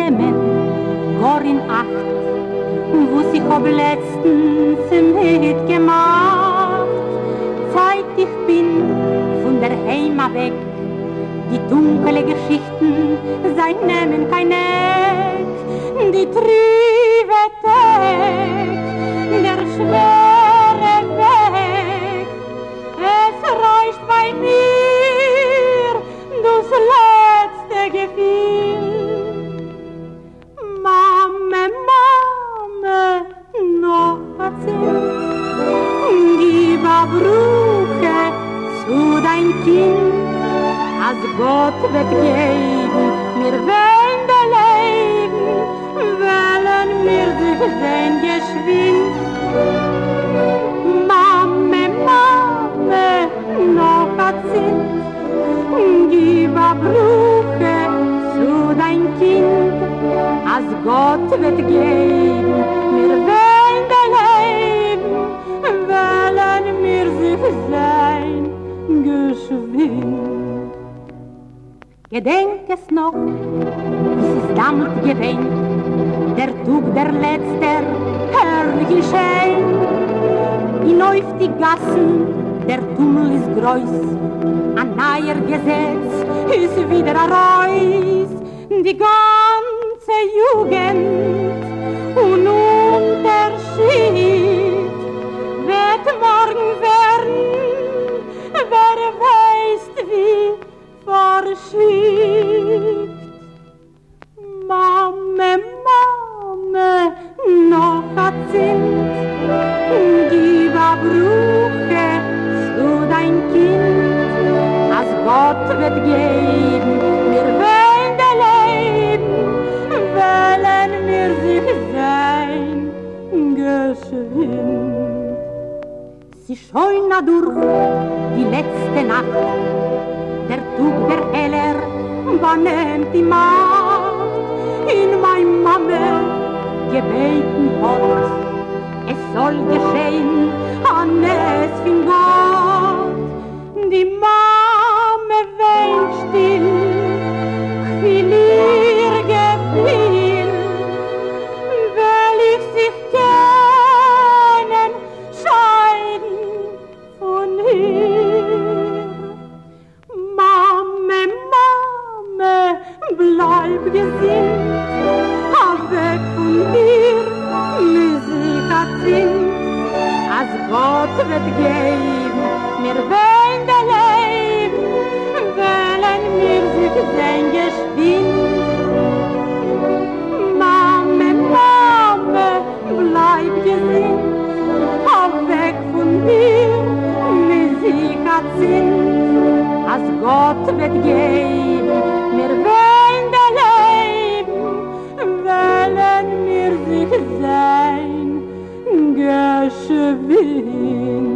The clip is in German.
nehmen, gar in Acht, was ich hab letztens mitgemacht. Seit ich bin von der Heimat weg, die dunkle Geschichten, sei nehmen kein Eck, die trübe Tag, der schwere Weg, es reicht bei mir, das letzte Gefühl. Mame, Mame, noch erzählt, gib a Brücke zu dein Kind, als Gott wird geben, mir wollen der Leben, wollen wir sich sehen geschwind. Mame, Mame, noch erzählt, gib a Brücke zu dein Kind, als Gott wird geben, mir wollen der Leben, wollen wir sich sehen geschwind. Gedenk es noch, wie es damals gewesen, der Tag der letzter herrliche Schein. In auf die Gassen, der Tummel ist groß, ein neuer Gesetz ist wieder ein Reus. Die ganze Jugend und Unterschied wird morgen werden, wer weiß wie verschickt. Mame, Mame, noch a Zint, gib a Brücke zu dein Kind, als Gott wird geben, wir wollen der Leben, wollen wir sich sein geschwind. Sie scheuen durch die letzte Nacht, der Tug der Heller übernimmt die Macht. In mein Mame gebeten hat, es soll geschehen, an es fin Gott. Die Mame weint still, will ihr Gefühl, will ich sich kennen, scheiden von ihr. Mame, Mame, bleib gesinnt, weg von dir, Musik hat Sinn, als Gott wird geben, mir wollen der Leben, wollen wir sich sehen geschwind. Mame, Mame, bleib gesinnt, weg von dir, Musik hat Sinn, als Gott wird geben, mir wollen der Leben, wollen wir sich sein geschwind.